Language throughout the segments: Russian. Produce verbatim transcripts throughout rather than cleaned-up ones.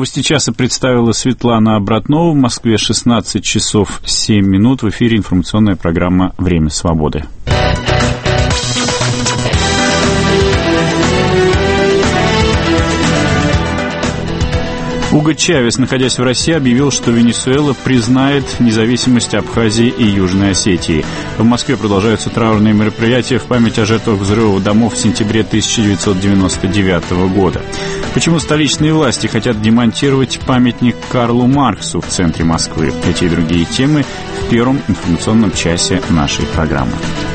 Новости часа представила Светлана Обратнова. В Москве шестнадцать часов семь минут. В эфире информационная программа «Время свободы». Уго Чавес, находясь в России, объявил, что Венесуэла признает независимость Абхазии и Южной Осетии. В Москве продолжаются траурные мероприятия в память о жертвах взрыва домов в сентябре тысяча девятьсот девяносто девятого года. Почему столичные власти хотят демонтировать памятник Карлу Марксу в центре Москвы? Эти и другие темы в первом информационном часе нашей программы.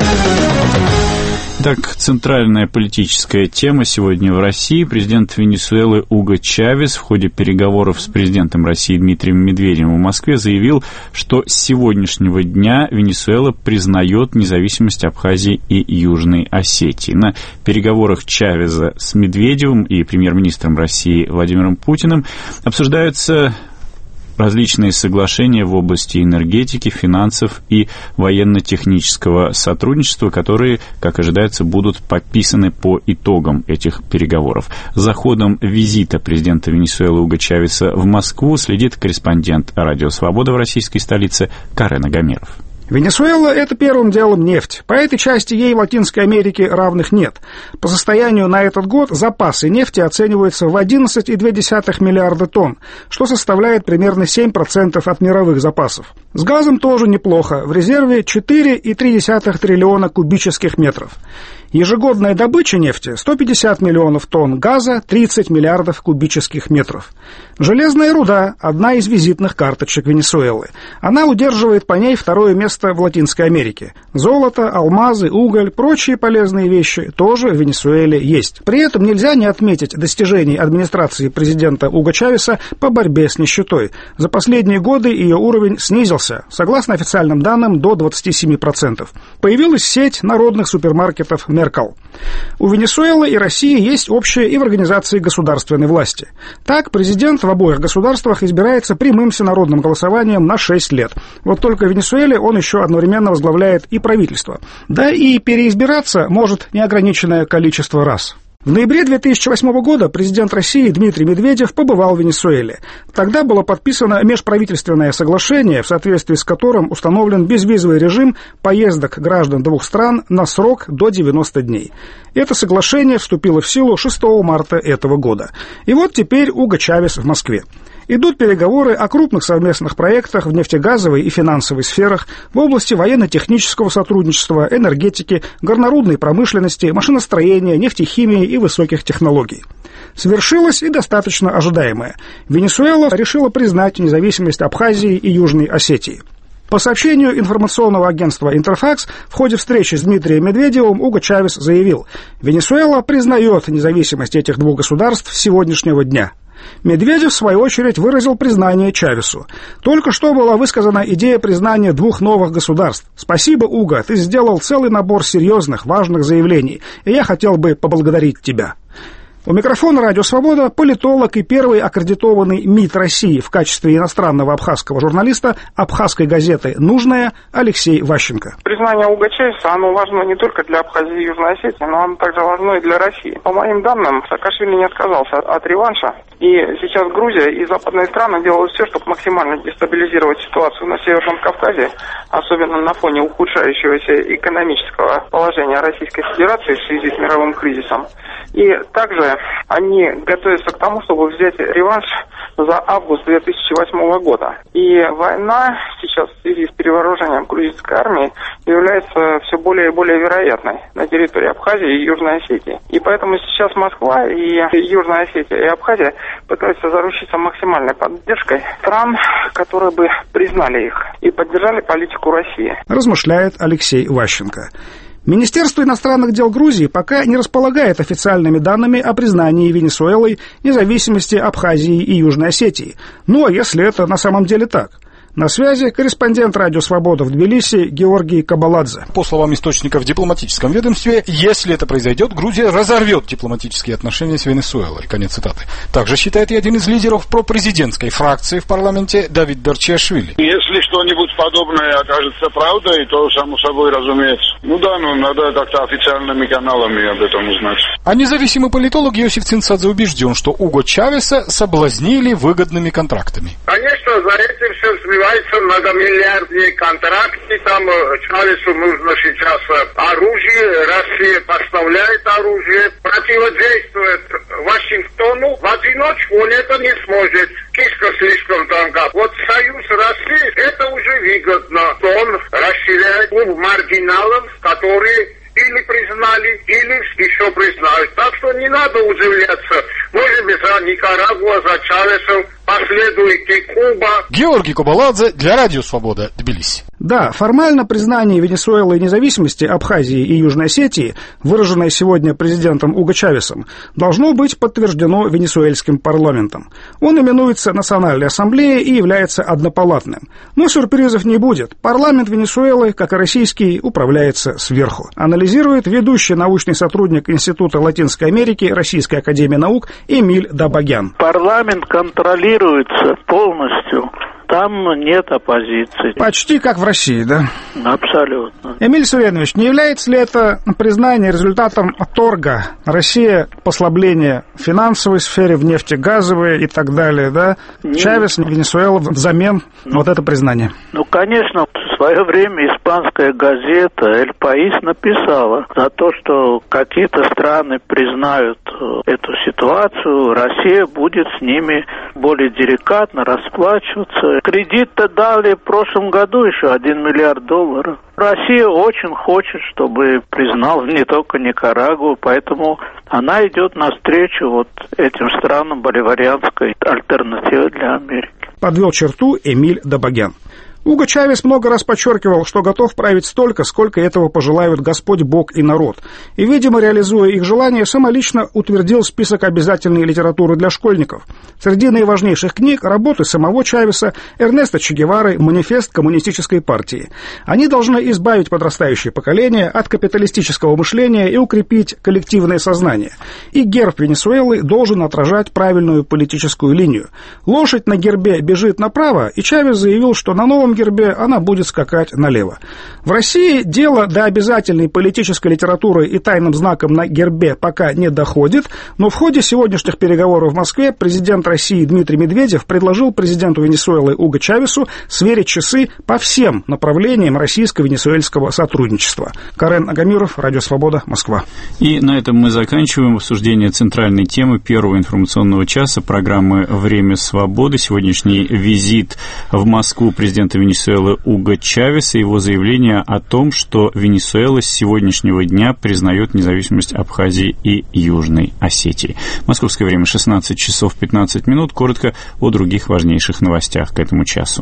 Итак, центральная политическая тема сегодня в России. Президент Венесуэлы Уго Чавес в ходе переговоров с президентом России Дмитрием Медведевым в Москве заявил, что с сегодняшнего дня Венесуэла признает независимость Абхазии и Южной Осетии. На переговорах Чавеса с Медведевым и премьер-министром России Владимиром Путиным обсуждаются различные соглашения в области энергетики, финансов и военно-технического сотрудничества, которые, как ожидается, будут подписаны по итогам этих переговоров. За ходом визита президента Венесуэлы Уго Чавеса в Москву следит корреспондент «Радио Свобода» в российской столице Карен Агамеров. Венесуэла – это первым делом нефть. По этой части ей в Латинской Америке равных нет. По состоянию на этот год запасы нефти оцениваются в одиннадцать целых две десятых миллиарда тонн, что составляет примерно семь процентов от мировых запасов. С газом тоже неплохо. В резерве четыре целых три десятых триллиона кубических метров. Ежегодная добыча нефти – сто пятьдесят миллионов тонн, газа – тридцать миллиардов кубических метров. Железная руда – одна из визитных карточек Венесуэлы. Она удерживает по ней второе место в Латинской Америке. Золото, алмазы, уголь, прочие полезные вещи тоже в Венесуэле есть. При этом нельзя не отметить достижений администрации президента Уго Чавеса по борьбе с нищетой. За последние годы ее уровень снизился, согласно официальным данным, до двадцати семи процентов. Появилась сеть народных супермаркетов Меркал. У Венесуэлы и России есть общее и в организации государственной власти. Так, президент в обоих государствах избирается прямым всенародным голосованием на шесть лет. Вот только в Венесуэле он еще одновременно возглавляет и правительство. Да и переизбираться может неограниченное количество раз. В ноябре две тысячи восьмого года президент России Дмитрий Медведев побывал в Венесуэле. Тогда было подписано межправительственное соглашение, в соответствии с которым установлен безвизовый режим поездок граждан двух стран на срок до девяноста дней. Это соглашение вступило в силу шестого марта этого года. И вот теперь Уго Чавес в Москве. Идут переговоры о крупных совместных проектах в нефтегазовой и финансовой сферах, в области военно-технического сотрудничества, энергетики, горнорудной промышленности, машиностроения, нефтехимии и высоких технологий. Свершилось и достаточно ожидаемое. Венесуэла решила признать независимость Абхазии и Южной Осетии. По сообщению информационного агентства «Интерфакс», в ходе встречи с Дмитрием Медведевым Уго Чавес заявил: «Венесуэла признает независимость этих двух государств с сегодняшнего дня». Медведев, в свою очередь, выразил признание Чавесу. Только что была высказана идея признания двух новых государств. «Спасибо, Уго, ты сделал целый набор серьезных, важных заявлений, и я хотел бы поблагодарить тебя». У микрофона «Радио Свобода» политолог и первый аккредитованный МИД России в качестве иностранного абхазского журналиста абхазской газеты «Нужная» Алексей Ващенко. Признание Уго Чавеса, оно важно не только для Абхазии и Южной Осетии, но оно также важно и для России. По моим данным, Саакашвили не отказался от реванша, и сейчас Грузия и западные страны делают все, чтобы максимально дестабилизировать ситуацию на Северном Кавказе, особенно на фоне ухудшающегося экономического положения Российской Федерации в связи с мировым кризисом. И также они готовятся к тому, чтобы взять реванш за август две тысячи восьмого года. И война сейчас в связи с перевооружением грузинской армии является все более и более вероятной на территории Абхазии и Южной Осетии. И поэтому сейчас Москва и Южная Осетия и Абхазия пытаются заручиться максимальной поддержкой стран, которые бы признали их и поддержали политику России. Размышляет Алексей Ващенко. Министерство иностранных дел Грузии пока не располагает официальными данными о признании Венесуэлой независимости Абхазии и Южной Осетии. Ну, а если это на самом деле так? На связи корреспондент «Радио Свобода» в Тбилиси Георгий Кабаладзе. По словам источников в дипломатическом ведомстве, если это произойдет, Грузия разорвет дипломатические отношения с Венесуэлой. Конец цитаты. Также считает и один из лидеров пропрезидентской фракции в парламенте Давид Дарчиашвили. Если что-нибудь подобное окажется правдой, то само собой разумеется. Ну да, ну надо как-то официальными каналами об этом узнать. А независимый политолог Иосиф Цинцадзе убежден, что Уго Чавеса соблазнили выгодными контрактами. Конечно, за этим все сливается многомиллиардные контракты. Там Чавесу нужно сейчас оружие, Россия поставляет оружие, противодействует Вашингтону. В одиночку он это не сможет. Кишка слишком тонка. Вот союз России, это уже выгодно. Он расширяет клуб маргиналов, которые или признали, или еще признают. Так что не надо удивляться. Может быть, за Никарагуа, за Чавесом последует и Куба. Георгий Кубаладзе для Радио Свобода, Тбилиси. Да, формально признание Венесуэлы независимости Абхазии и Южной Осетии, выраженное сегодня президентом Уго Чавесом, должно быть подтверждено венесуэльским парламентом. Он именуется Национальной ассамблеей и является однопалатным. Но сюрпризов не будет. Парламент Венесуэлы, как и российский, управляется сверху. Анализирует ведущий научный сотрудник Института Латинской Америки Российской академии наук Эмиль Дабагян. Парламент контролируется полностью. Там нет оппозиции. Почти как в России, да? Абсолютно. Эмиль Суренович, не является ли это признание результатом торга? Россия, послабление в финансовой сфере, в нефтегазовой и так далее, да? Нет. Чавес, Венесуэла взамен ну, вот это признание. Ну, конечно, в свое время испанская газета «Эль Паис» написала за то, что какие-то страны признают эту ситуацию, Россия будет с ними более деликатно расплачиваться. Кредит-то дали в прошлом году еще один миллиард долларов. Россия очень хочет, чтобы признал не только Никарагуа, поэтому она идет навстречу вот этим странам боливарианской альтернативы для Америки. Подвел черту Эмиль Дабагян. Уго Чавес много раз подчеркивал, что готов править столько, сколько этого пожелают Господь, Бог и народ. И, видимо, реализуя их желания, самолично утвердил список обязательной литературы для школьников. Среди наиважнейших книг работы самого Чавеса, Эрнеста Че Гевары, «Манифест коммунистической партии». Они должны избавить подрастающее поколение от капиталистического мышления и укрепить коллективное сознание. И герб Венесуэлы должен отражать правильную политическую линию. Лошадь на гербе бежит направо, и Чавес заявил, что на новом гербе она будет скакать налево. В России дело до обязательной политической литературы и тайным знаком на гербе пока не доходит, но в ходе сегодняшних переговоров в Москве президент России Дмитрий Медведев предложил президенту Венесуэлы Уго Чавесу сверить часы по всем направлениям российско-венесуэльского сотрудничества. Карен Агамиров, Радио Свобода, Москва. И на этом мы заканчиваем обсуждение центральной темы первого информационного часа программы «Время свободы». Сегодняшний визит в Москву президента Венесуэлы Уго Чавеса и его заявление о том, что Венесуэла с сегодняшнего дня признает независимость Абхазии и Южной Осетии. Московское время шестнадцать часов пятнадцать минут. Коротко о других важнейших новостях к этому часу.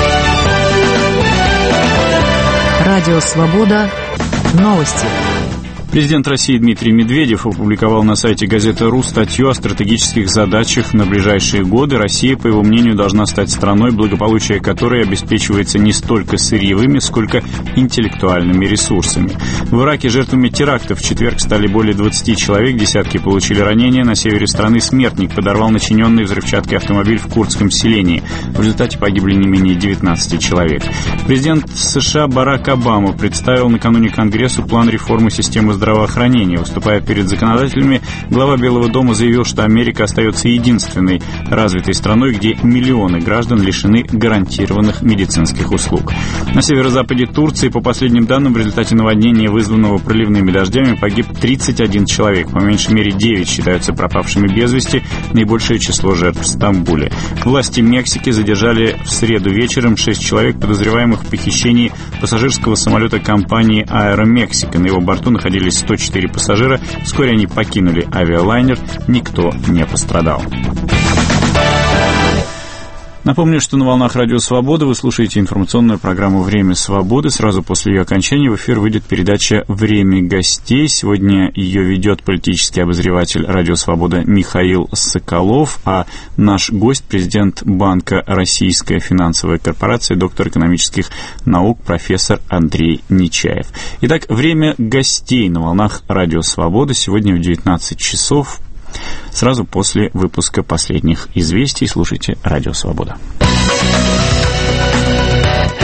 Радио Свобода. Новости. Президент России Дмитрий Медведев опубликовал на сайте газеты «Ру» статью о стратегических задачах на ближайшие годы. Россия, по его мнению, должна стать страной, благополучие которой обеспечивается не столько сырьевыми, сколько интеллектуальными ресурсами. В Ираке жертвами терактов в четверг стали более двадцати человек, десятки получили ранения. На севере страны смертник подорвал начиненный взрывчаткой автомобиль в курдском селении. В результате погибли не менее девятнадцати человек. Президент США Барак Обама представил накануне Конгрессу план реформы системы здравоохранения. здравоохранения. Выступая перед законодателями, глава Белого дома заявил, что Америка остается единственной развитой страной, где миллионы граждан лишены гарантированных медицинских услуг. На северо-западе Турции, по последним данным, в результате наводнения, вызванного проливными дождями, погиб тридцать один человек. По меньшей мере девять считаются пропавшими без вести, наибольшее число жертв в Стамбуле. Власти Мексики задержали в среду вечером шесть человек, подозреваемых в похищении пассажирского самолета компании «Аэромексика». На его борту находились сто четыре пассажира. Вскоре они покинули авиалайнер. Никто не пострадал. Напомню, что на волнах Радио Свобода вы слушаете информационную программу «Время свободы». Сразу после ее окончания в эфир выйдет передача «Время гостей». Сегодня ее ведет политический обозреватель Радио Свобода Михаил Соколов, а наш гость — президент Банка «Российская финансовая корпорация», доктор экономических наук, профессор Андрей Нечаев. Итак, «Время гостей» на волнах Радио Свобода сегодня в девятнадцать часов. Сразу после выпуска последних известий слушайте Радио Свобода.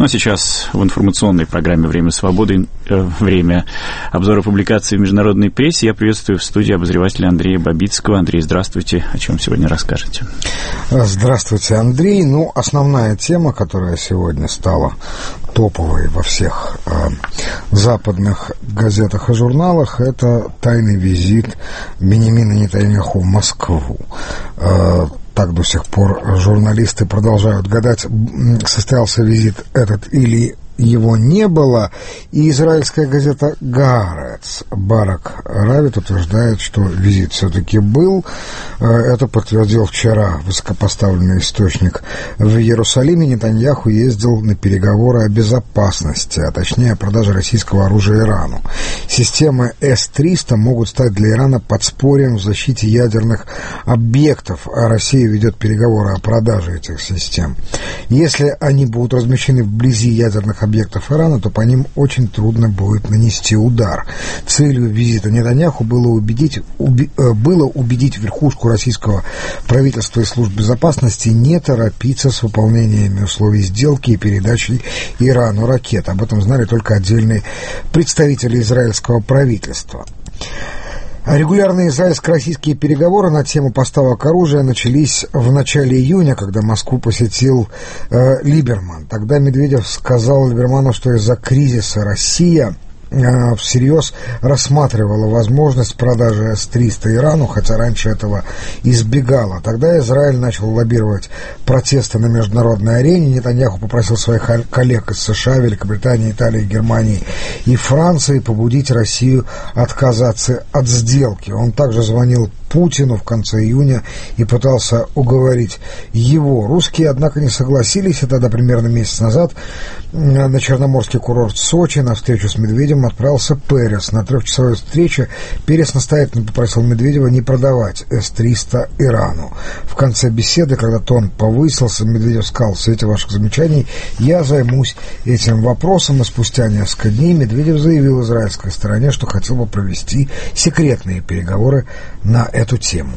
Ну а сейчас в информационной программе «Время свободы», э, время обзора публикаций в международной прессе. Я приветствую в студии обозревателя Андрея Бабицкого. Андрей, здравствуйте. О чем сегодня расскажете? Здравствуйте, Андрей. Ну, основная тема, которая сегодня стала топовой во всех э, западных газетах и журналах, это тайный визит Биньямина Нетаньяху в Москву. Э, так до сих пор журналисты продолжают гадать, состоялся визит этот или его не было, и израильская газета «Гаарец» Барак Равит утверждает, что визит все-таки был. Это подтвердил вчера высокопоставленный источник в Иерусалиме. Нетаньяху ездил на переговоры о безопасности, а точнее о продаже российского оружия Ирану. Системы эс триста могут стать для Ирана подспорьем в защите ядерных объектов, а Россия ведет переговоры о продаже этих систем. Если они будут размещены вблизи ядерных объектов Ирана, то по ним очень трудно будет нанести удар. Целью визита Нетаньяху было убедить, уби, было убедить верхушку российского правительства и служб безопасности не торопиться с выполнением условий сделки и передачей Ирану ракет. Об этом знали только отдельные представители израильского правительства. Регулярные израильско-российские переговоры на тему поставок оружия начались в начале июня, когда Москву посетил э, Либерман. Тогда Медведев сказал Либерману, что из-за кризиса Россия э, всерьез рассматривала возможность продажи эс триста Ирану, хотя раньше этого избегала. Тогда Израиль начал лоббировать протесты на международной арене. Нетаньяху попросил своих коллег из США, Великобритании, Италии, Германии и Франции побудить Россию отказаться от сделки. Он также звонил Путину в конце июня и пытался уговорить его. Русские, однако, не согласились, и тогда примерно месяц назад на черноморский курорт Сочи на встречу с Медведевым отправился Перес. На трехчасовой встрече Перес настоятельно попросил Медведева не продавать эс триста Ирану. В конце беседы, когда тон повысился, Медведев сказал: в свете ваших замечаний я займусь этим вопросом. И спустя несколько дней Медведев заявил израильской стороне, что хотел бы провести секретные переговоры на эту тему.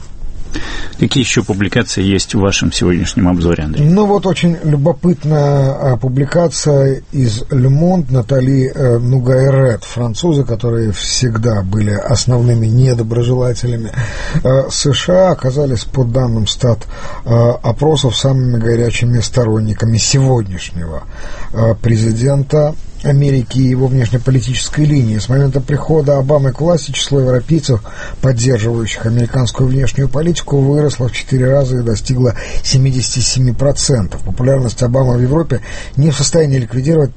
Какие еще публикации есть в вашем сегодняшнем обзоре, Андрей? Ну вот очень любопытная публикация из Le Monde. Натали э, Нугайрет, французы, которые всегда были основными недоброжелателями э, США, оказались, по данным стат э, опросов, самыми горячими сторонниками сегодняшнего э, президента Америки и его внешнеполитической линии. С момента прихода Обамы к власти число европейцев, поддерживающих американскую внешнюю политику, выросло в четыре раза и достигло семьдесят семь процентов. Популярность Обамы в Европе не в состоянии ликвидировать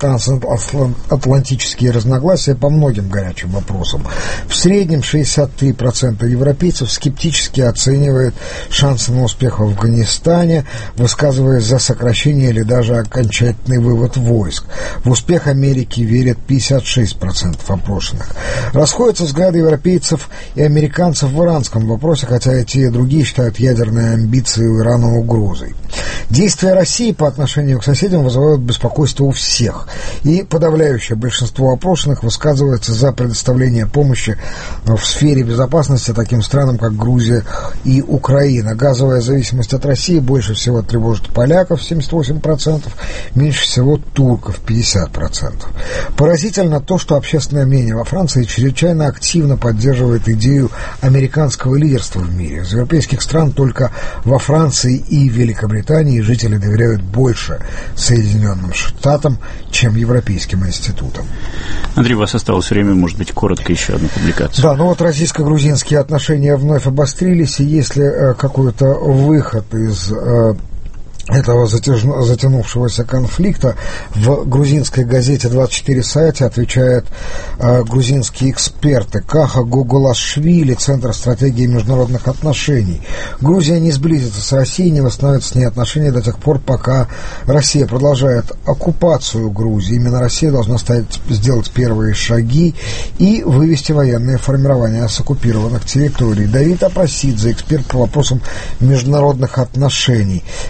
трансатлантические разногласия по многим горячим вопросам. В среднем шестьдесят три процента европейцев скептически оценивают шансы на успех в Афганистане, высказываясь за сокращение или даже окончательный вывод войск. В успех Америки верят пятьдесят шесть процентов опрошенных. Расходятся взгляды европейцев и американцев в иранском вопросе, хотя и те, и другие считают ядерные амбиции у Ирана угрозой. Действия России по отношению к соседям вызывают беспокойство у всех, и подавляющее большинство опрошенных высказывается за предоставление помощи в сфере безопасности таким странам, как Грузия и Украина. Газовая зависимость от России больше всего тревожит поляков, семьдесят восемь процентов, меньше всего турков, пятьдесят процентов. Поразительно то, что общественное мнение во Франции чрезвычайно активно поддерживает идею американского лидерства в мире. Из европейских стран только во Франции и Великобритании жители доверяют больше Соединенным Штатам, чем европейским институтам. Андрей, у вас осталось время, может быть, коротко еще одну публикацию. Да, ну вот российско-грузинские отношения вновь обострились, и если э, какой-то выход из э, этого затянувшегося конфликта в грузинской газете двадцать четыре сайте отвечают э, грузинские эксперты. Каха Гугулашвили, Центр стратегии международных отношений. Грузия не сблизится с Россией, не восстановит с ней отношения до тех пор, пока Россия продолжает оккупацию Грузии. Именно Россия должна стать, сделать первые шаги и вывести военные формирования с оккупированных территорий. Давид Апрасидзе, эксперт по вопросам международных отношений. Для того, чтобы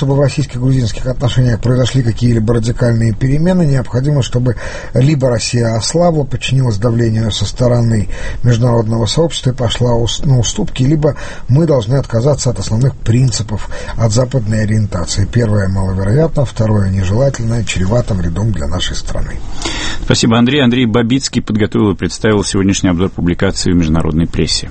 чтобы в российско-грузинских отношениях произошли какие-либо радикальные перемены, необходимо, чтобы либо Россия ослабла, подчинилась давлению со стороны международного сообщества и пошла на уступки, либо мы должны отказаться от основных принципов, от западной ориентации. Первое маловероятно, второе нежелательно, чревато вредом для нашей страны. Спасибо, Андрей. Андрей Бабицкий подготовил и представил сегодняшний обзор публикации в международной прессе.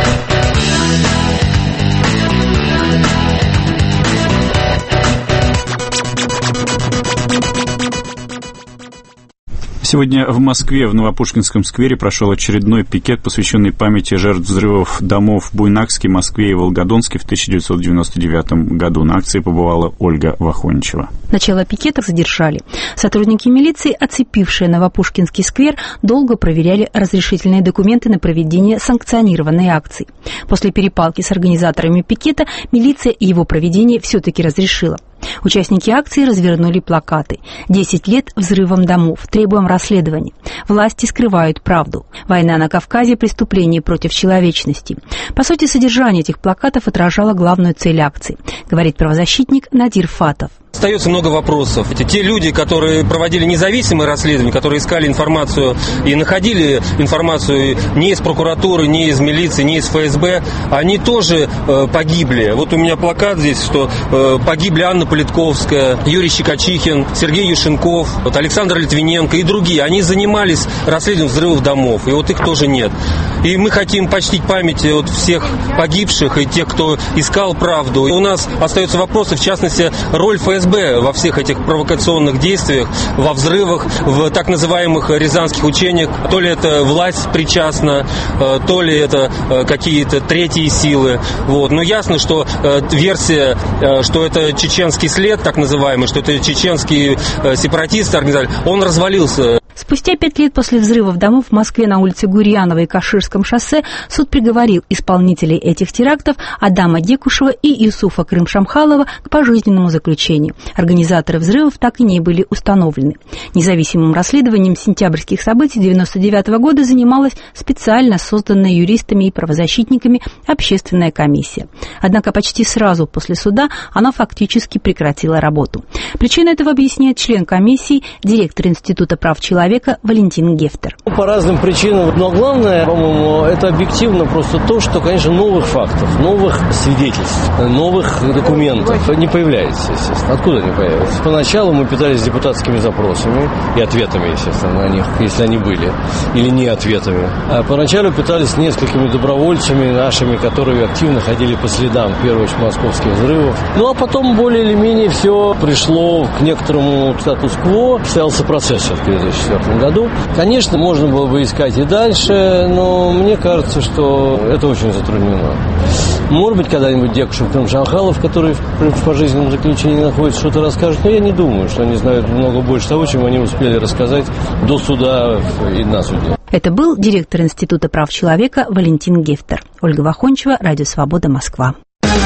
Сегодня в Москве, в Новопушкинском сквере, прошел очередной пикет, посвященный памяти жертв взрывов домов в Буйнакске, Москве и Волгодонске в тысяча девятьсот девяносто девятом году. На акции побывала Ольга Вахончева. Начало пикета задержали. Сотрудники милиции, оцепившие Новопушкинский сквер, долго проверяли разрешительные документы на проведение санкционированной акции. После перепалки с организаторами пикета милиция и его проведение все-таки разрешила. Участники акции развернули плакаты. «Десять лет взрывом домов. Требуем расследования. Власти скрывают правду. Война на Кавказе. Преступление против человечности». По сути, содержание этих плакатов отражало главную цель акции, говорит правозащитник Надир Фатов. Остается много вопросов. Эти те люди, которые проводили независимые расследования, которые искали информацию и находили информацию не из прокуратуры, не из милиции, не из эф эс бэ, они тоже э, погибли. Вот у меня плакат здесь, что э, погибли Анна Политковская, Юрий Щекочихин, Сергей Юшенков, вот Александр Литвиненко и другие. Они занимались расследованием взрывов домов, и вот их тоже нет. И мы хотим почтить память вот всех погибших и тех, кто искал правду. И у нас остаются вопросы, в частности, роль эф эс бэ во всех этих провокационных действиях, во взрывах, в так называемых рязанских учениях. То ли это власть причастна, то ли это какие-то третьи силы. Вот. Но ясно, что версия, что это чеченский след, так называемый, что это чеченские сепаратисты организовали, он развалился. Спустя пять лет после взрывов домов в Москве на улице Гурьянова и Каширском шоссе суд приговорил исполнителей этих терактов Адама Декушева и Юсуфа Крым-Шамхалова к пожизненному заключению. Организаторы взрывов так и не были установлены. Независимым расследованием сентябрьских событий девяносто девятого года занималась специально созданная юристами и правозащитниками общественная комиссия. Однако почти сразу после суда она фактически прекратила работу. Причину этого объясняет член комиссии, директор Института прав человека Валентин Гефтер. По разным причинам. Но главное, по-моему, это объективно просто то, что, конечно, новых фактов, новых свидетельств, новых документов не появляется, естественно. Откуда они появятся? Поначалу мы питались депутатскими запросами и ответами, естественно, на них, если они были, или не ответами. А поначалу питались несколькими добровольцами нашими, которые активно ходили по следам, в первую очередь, московских взрывов. Ну, а потом, более или менее, все пришло к некоторому статус-кво. Состоялся процесс в две тысячи четвёртом году. Конечно, можно было бы искать и дальше, но мне кажется, что это очень затруднено. Может быть, когда-нибудь Декушев, Крым-Шамхалов, которые в пожизненном заключении находятся, что-то расскажут, но я не думаю, что они знают много больше того, чем они успели рассказать до суда и на суде. Это был директор Института прав человека Валентин Гефтер. Ольга Вахончева, Радио Свобода, Москва.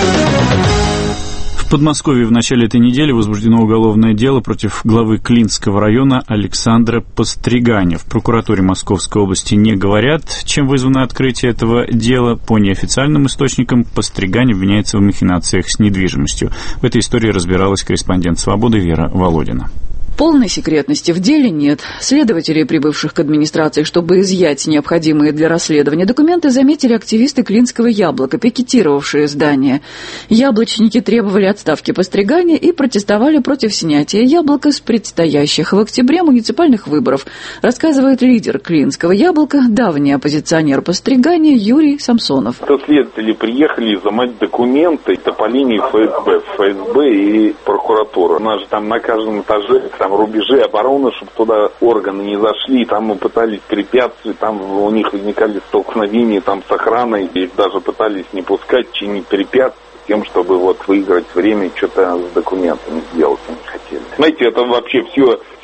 В Подмосковье в начале этой недели возбуждено уголовное дело против главы Клинского района Александра Постриганя. В прокуратуре Московской области не говорят, чем вызвано открытие этого дела. По неофициальным источникам, Постригань обвиняется в махинациях с недвижимостью. В этой истории разбиралась корреспондент «Свободы» Вера Володина. Полной секретности в деле нет. Следователи, прибывших к администрации, чтобы изъять необходимые для расследования документы, заметили активисты Клинского яблока, пикетировавшие здание. Яблочники требовали отставки Постригания и протестовали против снятия яблока с предстоящих в октябре муниципальных выборов, рассказывает лидер Клинского яблока, давний оппозиционер Постригания Юрий Самсонов. Следователи приехали изымать документы, это по линии эф эс бэ, эф эс бэ и прокуратура. У нас же там на каждом этаже там рубежи обороны, чтобы туда органы не зашли, там мы пытались препятствовать, там у них возникали столкновения там с охраной, и даже пытались не пускать, чинить препятствия, тем, чтобы вот выиграть время, что-то с документами сделать не хотели. Знаете, это вообще все,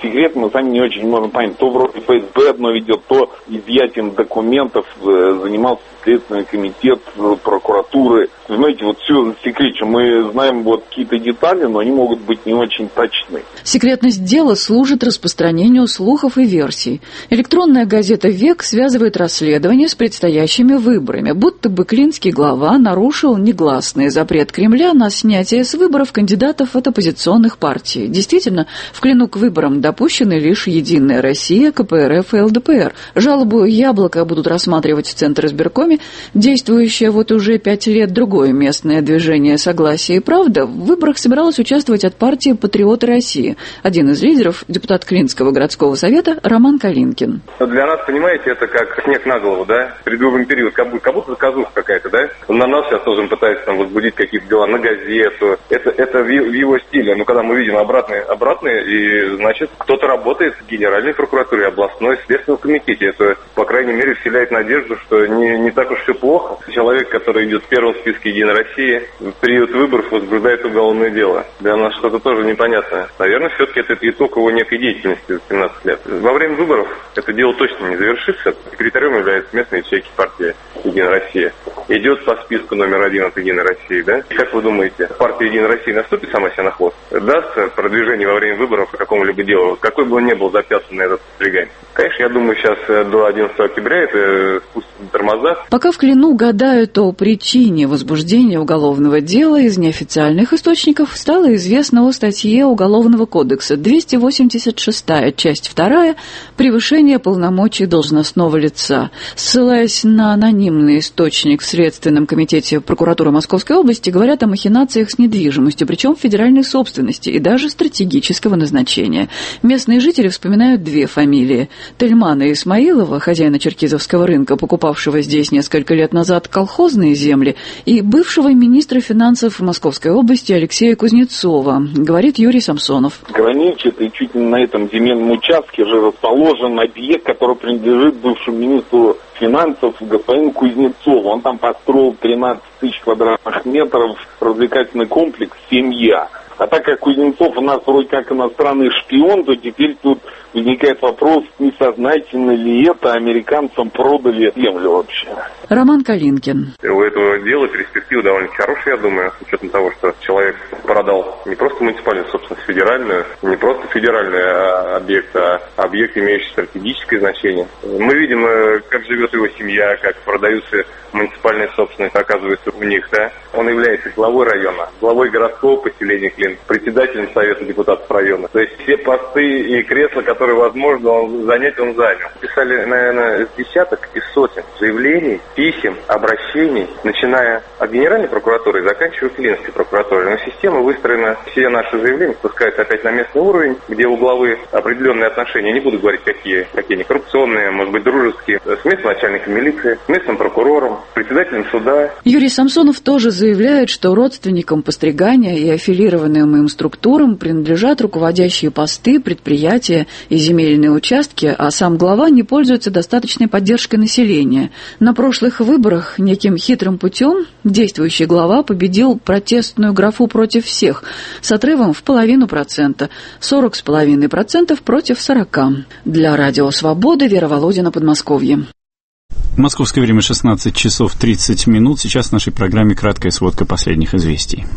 секрет, мы сами не очень можем понять. То вроде ФСБ одно ведет, то изъятием документов занимался Следственный комитет, прокуратуры. Знаете, вот все засекречено. Мы знаем вот какие-то детали, но они могут быть не очень точны. Секретность дела служит распространению слухов и версий. Электронная газета «Век» связывает расследование с предстоящими выборами, будто бы клинский глава нарушил негласный запрет Кремля на снятие с выборов кандидатов от оппозиционных партий. Действительно, в Клину к выборам допущены лишь «Единая Россия», ка пэ эр эф и эл дэ пэ эр. Жалобу «Яблоко» будут рассматривать в Центре избиркоме. Действующее вот уже пять лет другое местное движение «Согласие и правда» в выборах собиралось участвовать от партии «Патриоты России». Один из лидеров, депутат Клинского городского совета Роман Калинкин. Для нас, понимаете, это как снег на голову, да? Предвыборный период, как будто, как будто заказуха какая-то, да? На нас сейчас тоже пытается там возбудить какие-то дела на газету. Это, это в его стиле. Но когда мы видим обратные, обратные, и, значит, кто-то работает в Генеральной прокуратуре, областной, Следственном комитете. Это, по крайней мере, вселяет надежду, что не, не так уж все плохо. Человек, который идет в первом списке «Единой России», в период выборов возбуждает уголовное дело. Для нас что-то тоже непонятное. Наверное, все-таки это итог его некой деятельности за семнадцать лет. Во время выборов это дело точно не завершится. Секретарем является местная ячейка партии «Единая Россия». Идет по списку номер один от «Единой России», да? Как вы думаете, партия «Единая Россия» наступит сама себе на хвост? Даст продвижение во время выборов по какому-либо делу, какой бы он ни был запятнан на этот продвигание? Конечно, я думаю, сейчас до одиннадцатого октября это спустят на тормозах. Пока в Клину гадают о причине возбуждения уголовного дела, из неофициальных источников стало известно о статье Уголовного кодекса двести восемьдесят шестая, часть вторая, «Превышение полномочий должностного лица». Ссылаясь на анонимный источник в Следственном комитете прокуратуры Московской области, говорят о махинациях с недвижимостью, причем федеральной собственности и даже стратегического назначения. Местные жители вспоминают две фамилии – Тельмана Исмаилова, хозяина Черкизовского рынка, покупавшего здесь несколько лет назад колхозные земли, и бывшего министра финансов Московской области Алексея Кузнецова, говорит Юрий Самсонов. Граничит, и чуть не на этом земельном участке же расположен объект, который принадлежит бывшему министру финансов господину Кузнецову. Он там построил тринадцать тысяч квадратных метров развлекательный комплекс «Семья». А так как Кузнецов у нас вроде как иностранный шпион, то теперь тут возникает вопрос, несознательно ли это американцам продали землю вообще. Роман Калинкин. У этого дела перспектива довольно хорошая, я думаю, с учетом того, что человек продал не просто муниципальную собственность, федеральную, не просто федеральный объект, а объект, имеющий стратегическое значение. Мы видим, как живет его семья, как продаются муниципальные собственности, оказывается, у них, да. Он является главой района, главой городского поселения Клин, председателем Совета депутатов района. То есть все посты и кресла, которые возможно он занять, он занял. Писали, наверное, с десяток и сотен заявлений, писем, обращений, начиная от Генеральной прокуратуры и заканчивая Клинской прокуратурой. Но система выстроена, все наши заявления спускаются опять на местный уровень, где у главы определенные отношения, не буду говорить, какие, какие не коррупционные, может быть, дружеские, с местным начальником милиции, с местным прокурором, председателем суда. Юрий Самсонов тоже заявляет, что родственникам Постригания и аффилированным им структурам принадлежат руководящие посты, предприятия и земельные участки, а сам глава не пользуется достаточной поддержкой населения. На прошлых выборах неким хитрым путем действующий глава победил протестную графу против всех с отрывом в половину процента, сорок с половиной процентов против сорока. Для Радио Свобода Вера Володина, Подмосковье. Московское время шестнадцать часов тридцать минут. Сейчас в нашей программе краткая сводка последних известий.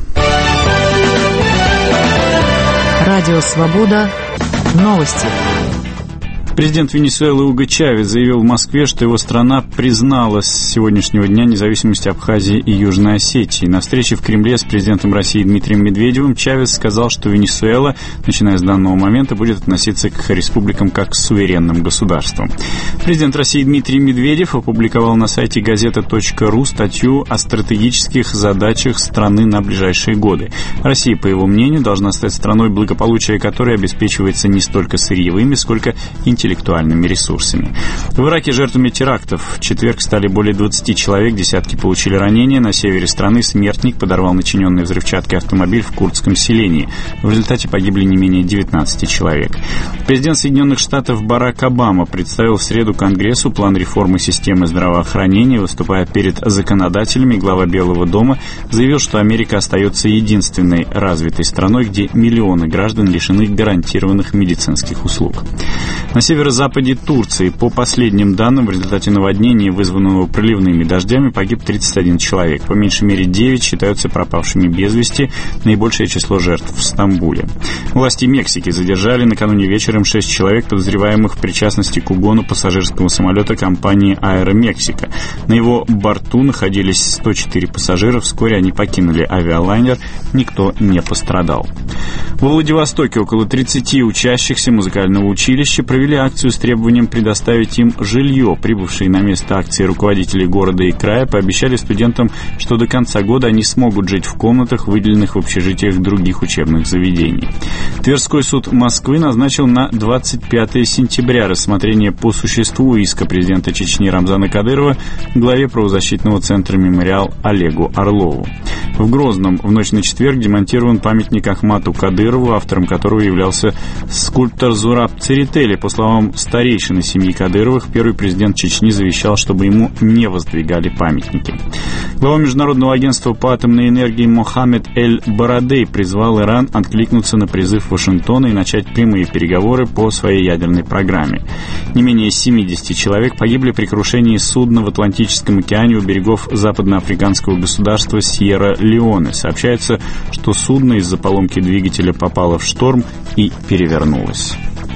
Радио Свобода. Новости. Президент Венесуэлы Уго Чавес заявил в Москве, что его страна признала с сегодняшнего дня независимость Абхазии и Южной Осетии. На встрече в Кремле с президентом России Дмитрием Медведевым Чавес сказал, что Венесуэла, начиная с данного момента, будет относиться к республикам как к суверенным государствам. Президент России Дмитрий Медведев опубликовал на сайте газета точка ру статью о стратегических задачах страны на ближайшие годы. Россия, по его мнению, должна стать страной, благополучие которой обеспечивается не столько сырьевыми, сколько интеллектуальными интеллектуальными ресурсами. В Ираке жертвами терактов в четверг стали более двадцати человек, десятки получили ранения. На севере страны смертник подорвал начиненный взрывчаткой автомобиль в курдском селении. В результате погибли не менее девятнадцати человек. Президент Соединенных Штатов Барак Обама представил в среду Конгрессу план реформы системы здравоохранения. Выступая перед законодателями, глава Белого дома заявил, что Америка остается единственной развитой страной, где миллионы граждан лишены гарантированных медицинских услуг. На северо-западе Турции, по последним данным, в результате наводнения, вызванного проливными дождями, погиб тридцать один человек. По меньшей мере девять считаются пропавшими без вести, наибольшее число жертв в Стамбуле. Власти Мексики задержали накануне вечером шесть человек, подозреваемых в причастности к угону пассажирского самолета компании «Аэромексика». На его борту находились сто четыре пассажира. Вскоре они покинули авиалайнер. Никто не пострадал. Во Владивостоке около тридцати учащихся музыкального училища провели акцию с требованием предоставить им жилье. Прибывшие на место акции руководители города и края пообещали студентам, что до конца года они смогут жить в комнатах, выделенных в общежитиях других учебных заведений. Тверской суд Москвы назначил на двадцать пятое сентября рассмотрение по существу иска президента Чечни Рамзана Кадырова главе правозащитного центра «Мемориал» Олегу Орлову. В Грозном в ночь на четверг демонтирован памятник Ахмату Кадырову, автором которого являлся скульптор Зураб Церетели. По словам старейшины семьи Кадыровых, первый президент Чечни завещал, чтобы ему не воздвигали памятники. Глава Международного агентства по атомной энергии Мохаммед Эль-Барадей призвал Иран откликнуться на призыв Вашингтона и начать прямые переговоры по своей ядерной программе. Не менее семидесяти человек погибли при крушении судна в Атлантическом океане у берегов западноафриканского государства Сьерра-Леоне. Сообщается, что судно из-за поломки двигателя попало в шторм и перевернулось.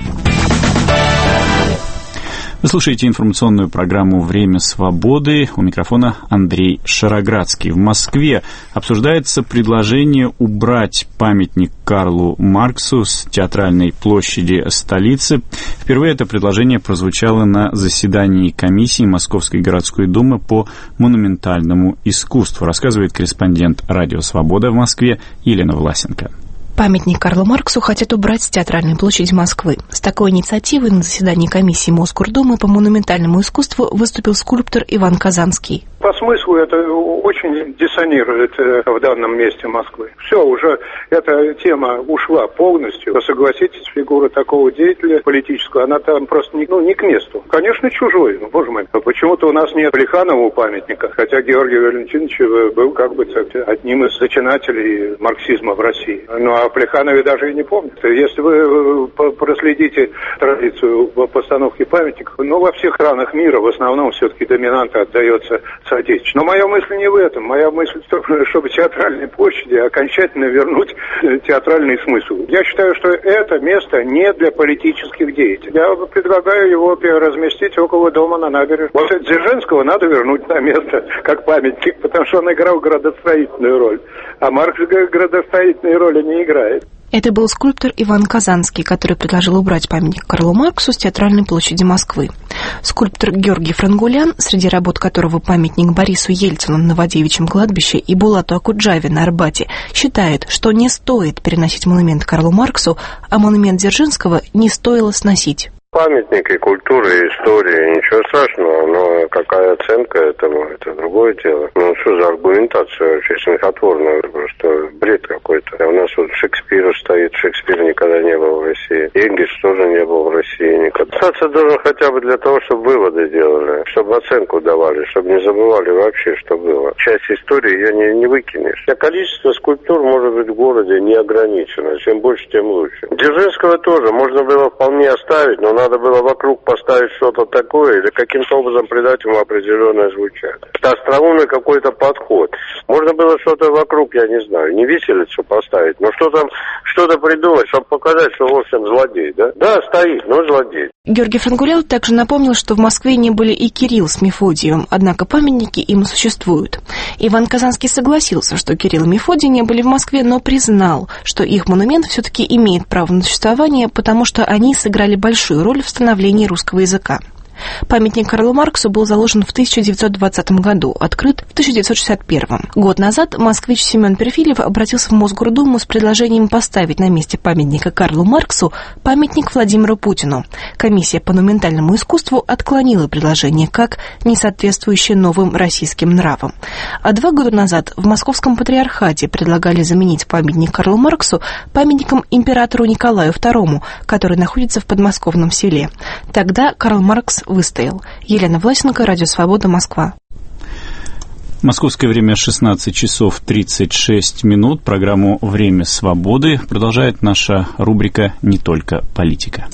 Вы слушаете информационную программу «Время свободы». У микрофона Андрей Шароградский. В Москве обсуждается предложение убрать памятник Карлу Марксу с театральной площади столицы. Впервые это предложение прозвучало на заседании комиссии Московской городской думы по монументальному искусству, рассказывает корреспондент «Радио Свобода» в Москве Елена Власенко. Памятник Карлу Марксу хотят убрать с театральной площади Москвы. С такой инициативой на заседании комиссии Мосгордумы по монументальному искусству выступил скульптор Иван Казанский. По смыслу это очень диссонирует в данном месте Москвы. Все, уже эта тема ушла полностью. Согласитесь, фигура такого деятеля политического, она там просто не, ну, не к месту. Конечно, чужой, ну, боже мой. Почему-то у нас нет Плеханову памятника, хотя Георгий Валентинович был как бы одним из зачинателей марксизма в России. Ну, а о Плеханове даже и не помнят. Если вы проследите традицию постановки памятников, ну, во всех странах мира в основном все-таки доминанта отдается соотечественному. Но моя мысль не в этом. Моя мысль в том, чтобы театральной площади окончательно вернуть театральный смысл. Я считаю, что это место не для политических деятелей. Я предлагаю его разместить около дома на набережной. Вот Дзержинского надо вернуть на место как памятник, потому что он играл градостроительную роль. А Маркс градостроительной роли не играет. Это был скульптор Иван Казанский, который предложил убрать памятник Карлу Марксу с театральной площади Москвы. Скульптор Георгий Франгулян, среди работ которого памятник Борису Ельцину на Новодевичьем кладбище и Булату Акуджаве на Арбате, считает, что не стоит переносить монумент Карлу Марксу, а монумент Дзержинского не стоило сносить. Памятники культуры и истории, ничего страшного, но какая оценка этому, это другое дело. Ну, что за аргументация вообще смехотворная, просто бред какой-то. У нас вот Шекспир стоит, Шекспир никогда не был в России, Энгельс тоже не был в России никогда. Статься должен хотя бы для того, чтобы выводы делали, чтобы оценку давали, чтобы не забывали вообще, что было. Часть истории ее не, не выкинешь. А количество скульптур может быть в городе не ограничено, чем больше, тем лучше. Дзержинского тоже можно было вполне оставить, но надо было вокруг поставить что-то такое или каким-то образом придать ему определенное звучание. Это остроумный какой-то подход. Можно было что-то вокруг, я не знаю, не виселицу поставить, но что там, что-то придумать, чтобы показать, что в общем злодей, да? Да, стоит, но злодей. Георгий Франгулян также напомнил, что в Москве не были и Кирилл с Мефодием, однако памятники им существуют. Иван Казанский согласился, что Кирилл и Мефодий не были в Москве, но признал, что их монумент все-таки имеет право на существование, потому что они сыграли большую роль в становлении русского языка. Памятник Карлу Марксу был заложен в тысяча девятьсот двадцатом году, открыт в тысяча девятьсот шестьдесят первом. Год назад москвич Семен Перфильев обратился в Мосгордуму с предложением поставить на месте памятника Карлу Марксу памятник Владимиру Путину. Комиссия по монументальному искусству отклонила предложение как не соответствующее новым российским нравам. А два года назад в Московском патриархате предлагали заменить памятник Карлу Марксу памятником императору Николаю второму, который находится в подмосковном селе. Тогда Карл Маркс выстоял. Елена Власенко, Радио Свобода, Москва. Московское время шестнадцать часов тридцать шесть минут. Программу «Время свободы» продолжает наша рубрика «Не только политика».